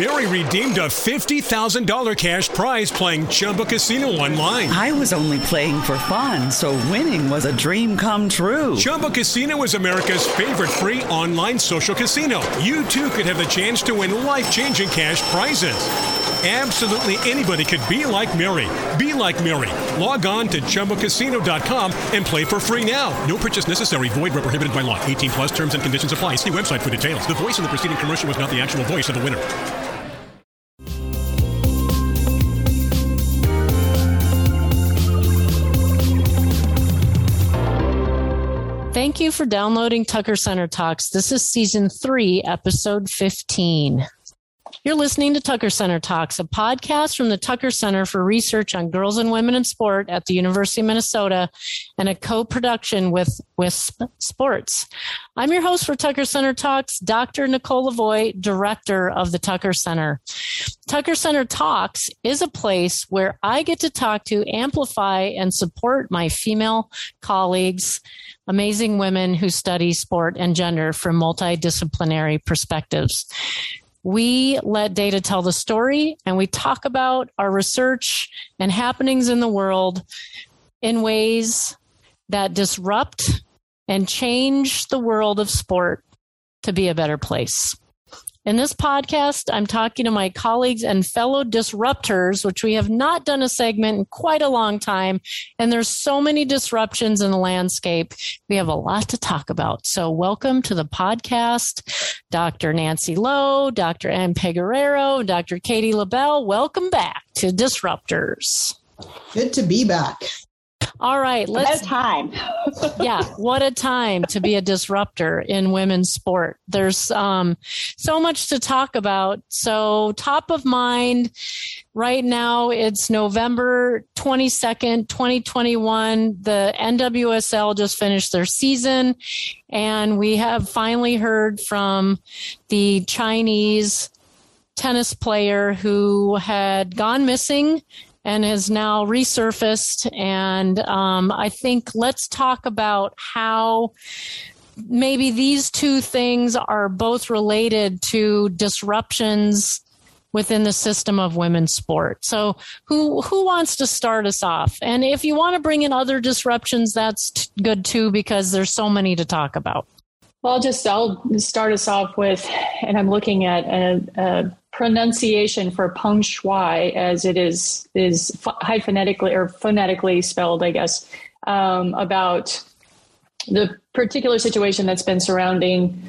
Mary redeemed a $50,000 cash prize playing Chumba Casino online. I was only playing for fun, so winning was a dream come true. Chumba Casino is America's favorite free online social casino. You too could have the chance to win life-changing cash prizes. Absolutely anybody could be like Mary. Be like Mary. Log on to ChumbaCasino.com and play for free now. No purchase necessary. Void where prohibited by law. 18 plus terms and conditions apply. See website for details. The voice in the preceding commercial was not the actual voice of the winner. Thank you for downloading Tucker Center Talks. This is Season 3, Episode 15. You're listening to Tucker Center Talks, a podcast from the Tucker Center for Research on Girls and Women in Sport at the University of Minnesota and a co-production with Sports. I'm your host for Tucker Center Talks, Dr. Nicole Lavoie, director of the Tucker Center. Tucker Center Talks is a place where I get to talk to, amplify, and support my female colleagues, amazing women who study sport and gender from multidisciplinary perspectives. We let data tell the story, and we talk about our research and happenings in the world in ways that disrupt and change the world of sport to be a better place. In this podcast, I'm talking to my colleagues and fellow disruptors, which we have not done a segment in quite a long time. And there's so many disruptions in the landscape. We have a lot to talk about. So welcome to the podcast, Dr. Nancy Lowe, Dr. Ann Peguerero, Dr. Katie LaBelle. Welcome back to Disruptors. Good to be back. All right. What a time. Yeah. What a time to be a disruptor in women's sport. There's so much to talk about. So top of mind right now, it's November 22nd, 2021. The NWSL just finished their season, and we have finally heard from the Chinese tennis player who had gone missing and has now resurfaced. And I think let's talk about how maybe these two things are both related to disruptions within the system of women's sport. So who wants to start us off? And if you want to bring in other disruptions, that's good too, because there's so many to talk about. Well, I'll start us off with, and I'm looking at a pronunciation for Peng Shuai, as it is phonetically or phonetically spelled, I guess, about the particular situation that's been surrounding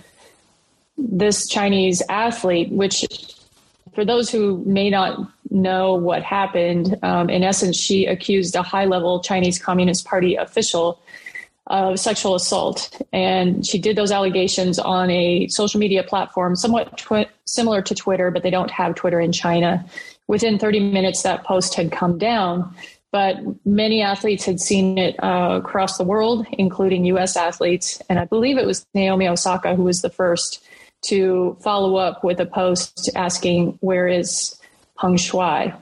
this Chinese athlete, which, for those who may not know what happened, in essence, she accused a high-level Chinese Communist Party official of sexual assault. And she did those allegations on a social media platform, somewhat similar to Twitter, but they don't have Twitter in China. Within 30 minutes, that post had come down, but many athletes had seen it across the world, including U.S. athletes. And I believe it was Naomi Osaka who was the first to follow up with a post asking, where is Peng Shuai?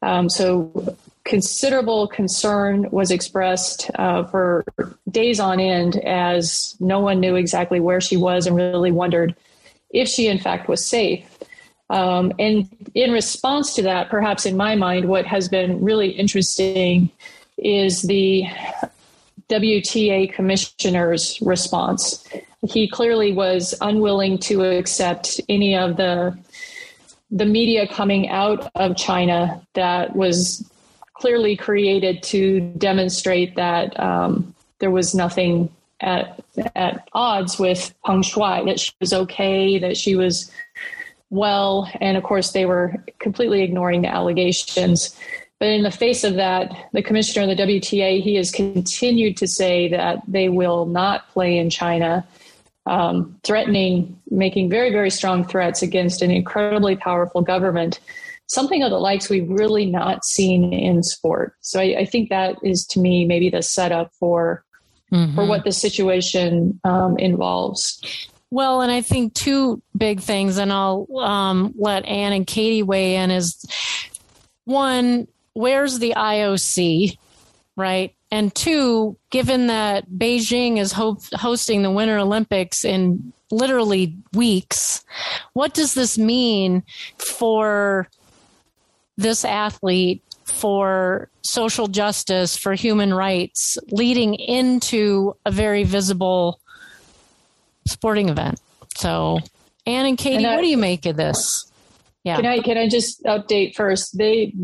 So considerable concern was expressed for days on end, as no one knew exactly where she was and really wondered if she in fact was safe. And in response to that, perhaps in my mind, what has been really interesting is the WTA commissioner's response. He clearly was unwilling to accept any of the media coming out of China that was clearly created to demonstrate that there was nothing at odds with Peng Shuai, that she was okay, that she was well. And of course, they were completely ignoring the allegations. But in the face of that, the commissioner of the WTA, he has continued to say that they will not play in China, threatening, making very, very strong threats against an incredibly powerful government, something of the likes we've really not seen in sport. So I think that is, to me, maybe the setup for what the situation involves. Well, and I think two big things, and I'll let Ann and Katie weigh in, is one, where's the IOC, right? And two, given that Beijing is hosting the Winter Olympics in literally weeks. What does this mean for this athlete, for social justice, for human rights, leading into a very visible sporting event? So, Ann and Katie, what do you make of this? Yeah. Can I just update first? The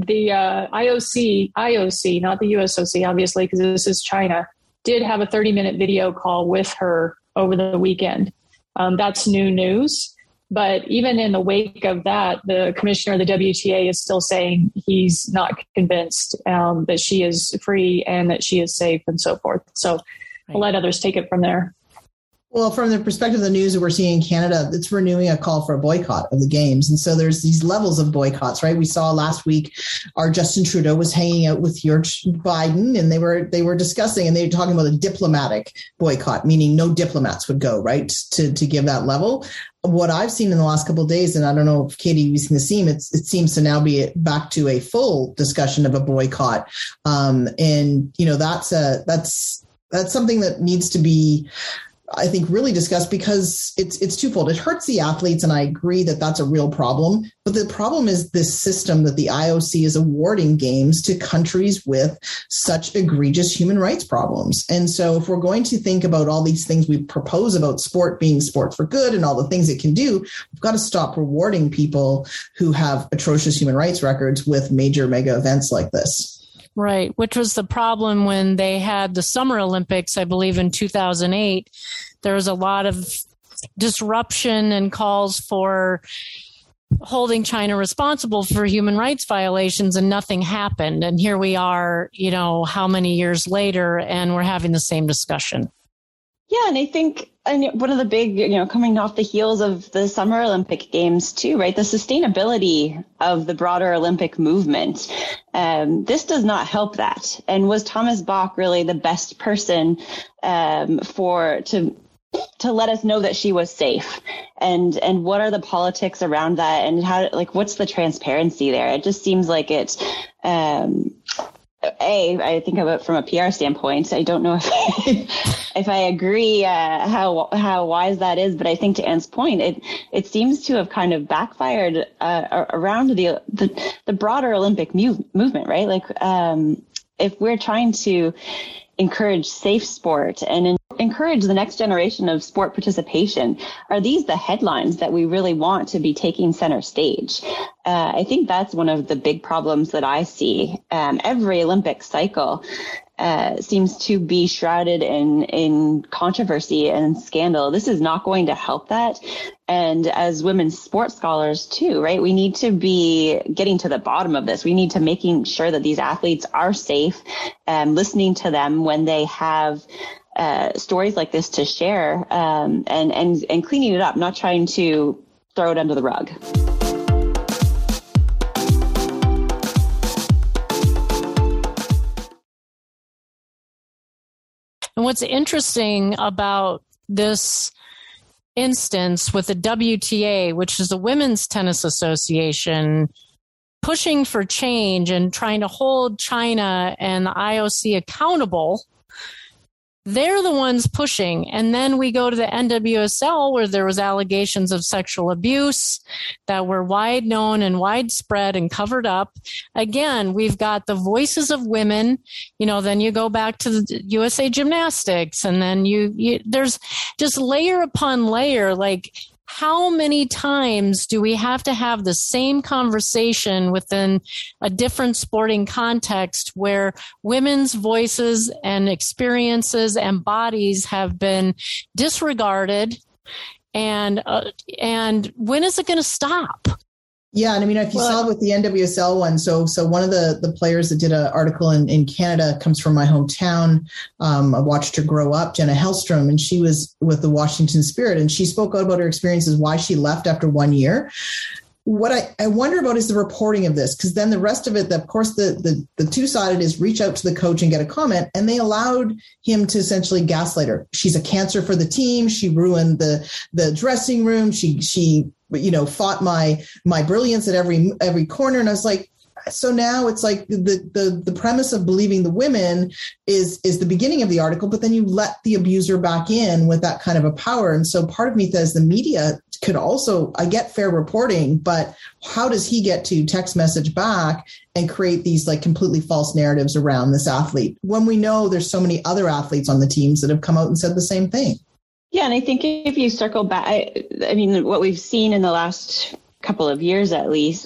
IOC, not the USOC, obviously, because this is China, did have a 30-minute video call with her over the weekend. That's new news. But even in the wake of that, the commissioner of the WTA is still saying he's not convinced that she is free and that she is safe and so forth. So I'll let others take it from there. Well, from the perspective of the news that we're seeing in Canada, it's renewing a call for a boycott of the games. And so there's these levels of boycotts, right? We saw last week our Justin Trudeau was hanging out with George Biden, and they were discussing, and they were talking about a diplomatic boycott, meaning no diplomats would go, right, to give that level. What I've seen in the last couple of days, and I don't know if Katie, you've seen the same, it seems to now be back to a full discussion of a boycott. And, you know, that's something that needs to be, I think, really discussed, because it's twofold. It hurts the athletes, and I agree that that's a real problem. But the problem is this system that the IOC is awarding games to countries with such egregious human rights problems. And so if we're going to think about all these things we propose about sport being sport for good and all the things it can do, we've got to stop rewarding people who have atrocious human rights records with major mega events like this. Right, which was the problem when they had the Summer Olympics, I believe, in 2008. There was a lot of disruption and calls for holding China responsible for human rights violations, and nothing happened. And here we are, you know, how many years later, and we're having the same discussion. Yeah, and I think one of the big, you know, coming off the heels of the Summer Olympic Games too, right? The sustainability of the broader Olympic movement. This does not help that. And was Thomas Bach really the best person to let us know that she was safe? And what are the politics around that? And how, like, what's the transparency there? It just seems like it's, I think of it from a PR standpoint. I don't know if I agree how wise that is, but I think to Ann's point, it seems to have kind of backfired around the broader Olympic movement, right? Like if we're trying to encourage safe sport and encourage the next generation of sport participation, are these the headlines that we really want to be taking center stage? I think that's one of the big problems that I see. Every Olympic cycle seems to be shrouded in controversy and scandal. This is not going to help that. And as women's sports scholars too, right, we need to be getting to the bottom of this. We need to making sure that these athletes are safe and listening to them when they have stories like this to share, and cleaning it up, not trying to throw it under the rug. And what's interesting about this instance with the WTA, which is the Women's Tennis Association, pushing for change and trying to hold China and the IOC accountable, they're the ones pushing. And then we go to the NWSL, where there was allegations of sexual abuse that were wide known and widespread and covered up. Again, we've got the voices of women, you know, then you go back to the USA Gymnastics, and then you there's just layer upon layer. Like, how many times do we have to have the same conversation within a different sporting context where women's voices and experiences and bodies have been disregarded? And when is it going to stop? Yeah, and I mean, if you saw with the NWSL one, so one of the players that did an article in Canada comes from my hometown. I watched her grow up, Jenna Hellstrom, and she was with the Washington Spirit, and she spoke out about her experiences, why she left after 1 year. What I wonder about is the reporting of this, because then the rest of it, of course, the two-sided is reach out to the coach and get a comment, and they allowed him to essentially gaslight her. She's a cancer for the team. She ruined the dressing room. She fought my brilliance at every corner. And I was like, So now it's like the premise of believing the women is the beginning of the article, but then you let the abuser back in with that kind of a power. And so part of me says the media could also, I get fair reporting, but how does he get to text message back and create these like completely false narratives around this athlete when we know there's so many other athletes on the teams that have come out and said the same thing? Yeah. And I think if you circle back, I mean, what we've seen in the last couple of years, at least,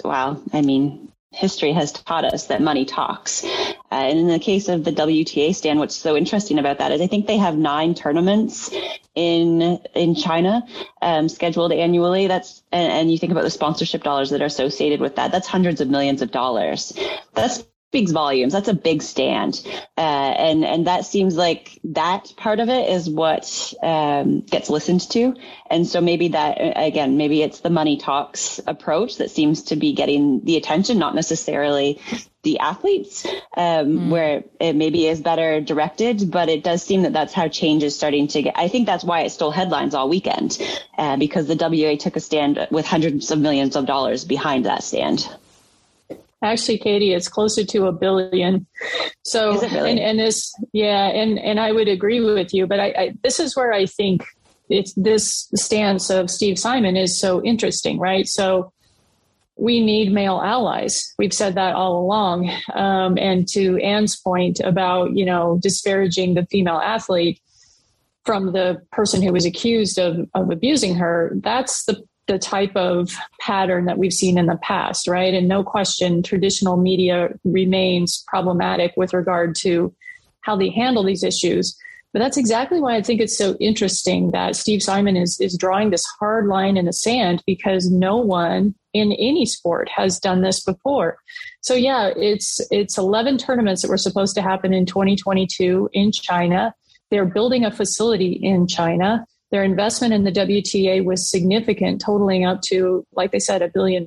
history has taught us that money talks. And in the case of the WTA, Stan, what's so interesting about that is I think they have 9 tournaments in China scheduled annually. And you think about the sponsorship dollars that are associated with that. That's hundreds of millions of dollars. That speaks volumes. That's a big stand. And that seems like that part of it is what gets listened to. And so maybe that, again, maybe it's the money talks approach that seems to be getting the attention, not necessarily the athletes, where it maybe is better directed, but it does seem that that's how change is starting to get. I think that's why it stole headlines all weekend, because the WA took a stand with hundreds of millions of dollars behind that stand. Actually, Katie, it's closer to $1 billion. So, is it really? and this, yeah, and I would agree with you, but I this is where I think it's this stance of Steve Simon is so interesting, right? So we need male allies. We've said that all along. And to Anne's point about, disparaging the female athlete from the person who was accused of abusing her, that's the type of pattern that we've seen in the past, right? And no question, traditional media remains problematic with regard to how they handle these issues. But that's exactly why I think it's so interesting that Steve Simon is drawing this hard line in the sand, because no one in any sport has done this before. So yeah, it's 11 tournaments that were supposed to happen in 2022 in China. They're building a facility in China. Their investment in the WTA was significant, totaling up to, like they said, $1 billion.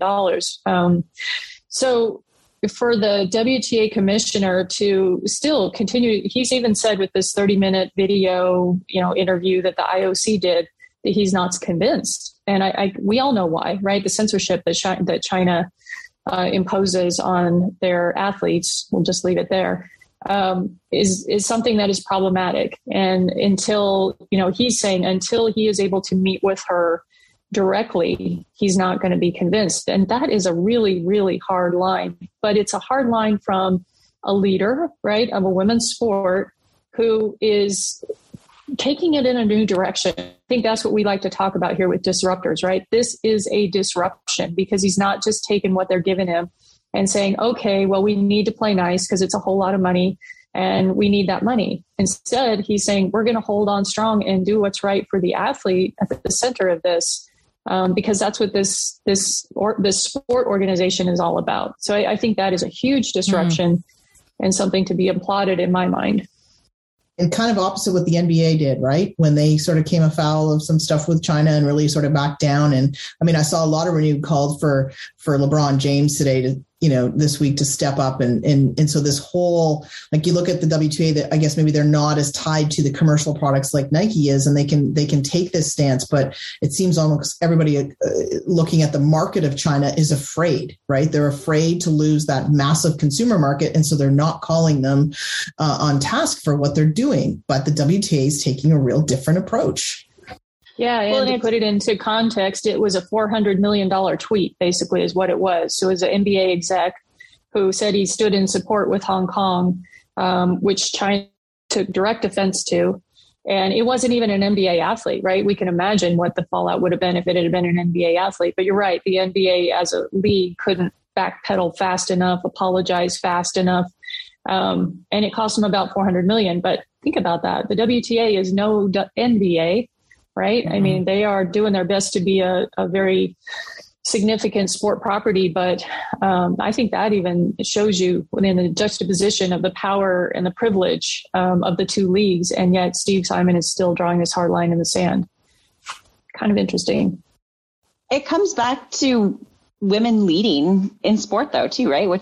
So for the WTA commissioner to still continue, he's even said with this 30-minute video, interview that the IOC did, that he's not convinced. And we all know why, right? The censorship that China imposes on their athletes, we'll just leave it there, is something that is problematic. And until, he's saying until he is able to meet with her directly, he's not going to be convinced. And that is a really, really hard line. But it's a hard line from a leader, right, of a women's sport who is taking it in a new direction. I think that's what we like to talk about here with disruptors, right? This is a disruption because he's not just taking what they're giving him and saying, okay, well, we need to play nice because it's a whole lot of money and we need that money. Instead, he's saying, we're going to hold on strong and do what's right for the athlete at the center of this, because that's what this sport organization is all about. So I think that is a huge disruption and something to be applauded in my mind. And kind of opposite what the NBA did, right? When they sort of came afoul of some stuff with China and really sort of backed down. And I mean, I saw a lot of renewed calls for LeBron James today to, this week to step up. And so this whole, like you look at the WTA, that I guess maybe they're not as tied to the commercial products like Nike is, and they can take this stance, but it seems almost everybody looking at the market of China is afraid, right? They're afraid to lose that massive consumer market. And so they're not calling them on task for what they're doing, but the WTA is taking a real different approach. Yeah, and to put it into context, it was a $400 million tweet, basically, is what it was. So it was an NBA exec who said he stood in support with Hong Kong, which China took direct offense to. And it wasn't even an NBA athlete, right? We can imagine what the fallout would have been if it had been an NBA athlete. But you're right, the NBA as a league couldn't backpedal fast enough, apologize fast enough. And it cost them about $400 million. But think about that. The WTA is no NBA. Right. Mm-hmm. I mean, they are doing their best to be a very significant sport property. But I think that even shows you within the juxtaposition of the power and the privilege of the two leagues. And yet Steve Simon is still drawing this hard line in the sand. Kind of interesting. It comes back to women leading in sport, though, too, right? Which is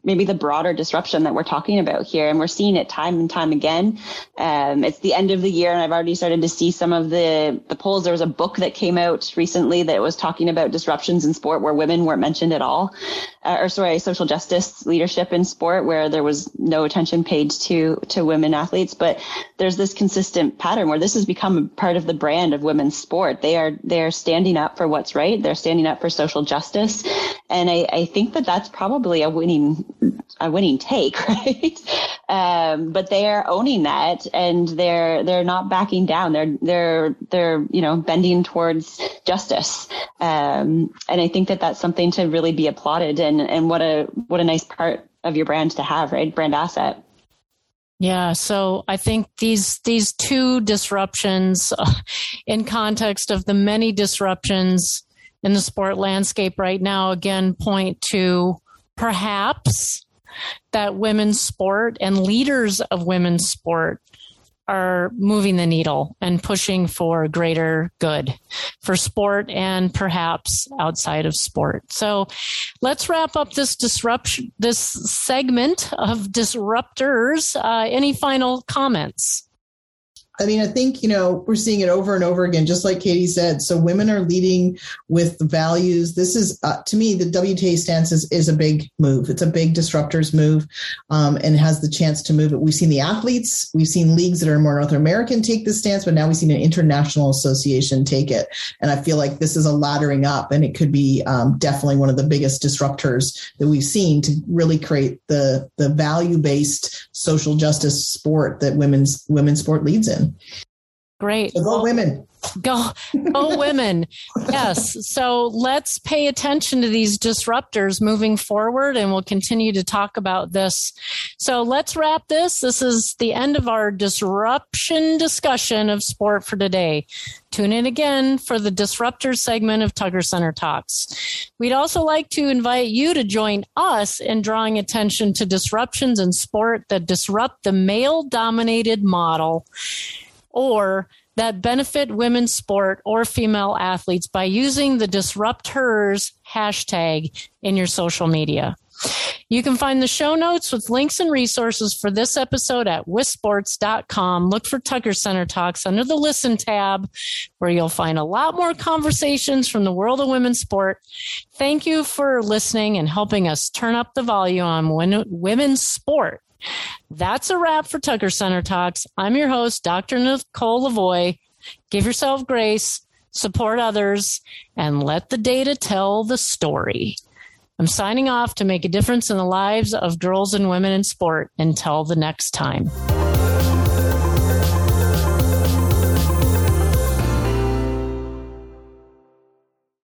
maybe the broader disruption that we're talking about here. And we're seeing it time and time again. It's the end of the year, and I've already started to see some of the polls. There was a book that came out recently that was talking about disruptions in sport where women weren't mentioned at all. Social justice leadership in sport, where there was no attention paid to women athletes. But there's this consistent pattern where this has become a part of the brand of women's sport. They're standing up for what's right. They're standing up for social justice. And I think that's probably a winning take, right? But they are owning that, and they're not backing down. They're bending towards justice. And I think that's something to really be applauded, and what a nice part of your brand to have, right? Brand asset. Yeah, so I think these two disruptions in context of the many disruptions in the sport landscape right now, again, point to perhaps that women's sport and leaders of women's sport are moving the needle and pushing for greater good for sport and perhaps outside of sport. So let's wrap up this segment of disruptors. Any final comments? I mean, I think, we're seeing it over and over again, just like Katie said. So women are leading with values. This is, to me, the WTA stance is a big move. It's a big disruptors move, and has the chance to move it. We've seen the athletes. We've seen leagues that are more North American take this stance, but now we've seen an international association take it. And I feel like this is a laddering up, and it could be definitely one of the biggest disruptors that we've seen to really create the value-based social justice sport that women's sport leads in. Great. So go women. Go women. Yes. So let's pay attention to these disruptors moving forward, and we'll continue to talk about this. So let's wrap this. This is the end of our disruption discussion of sport for today. Tune in again for the disruptors segment of Tucker Center Talks. We'd also like to invite you to join us in drawing attention to disruptions in sport that disrupt the male-dominated model, or that benefit women's sport or female athletes by using the Disruptors hashtag in your social media. You can find the show notes with links and resources for this episode at wisports.com. Look for Tucker Center Talks under the Listen tab, where you'll find a lot more conversations from the world of women's sport. Thank you for listening and helping us turn up the volume on women's sport. That's a wrap for Tucker Center Talks. I'm your host, Dr. Nicole Lavoie. Give yourself grace, support others, and let the data tell the story. I'm signing off to make a difference in the lives of girls and women in sport. Until the next time.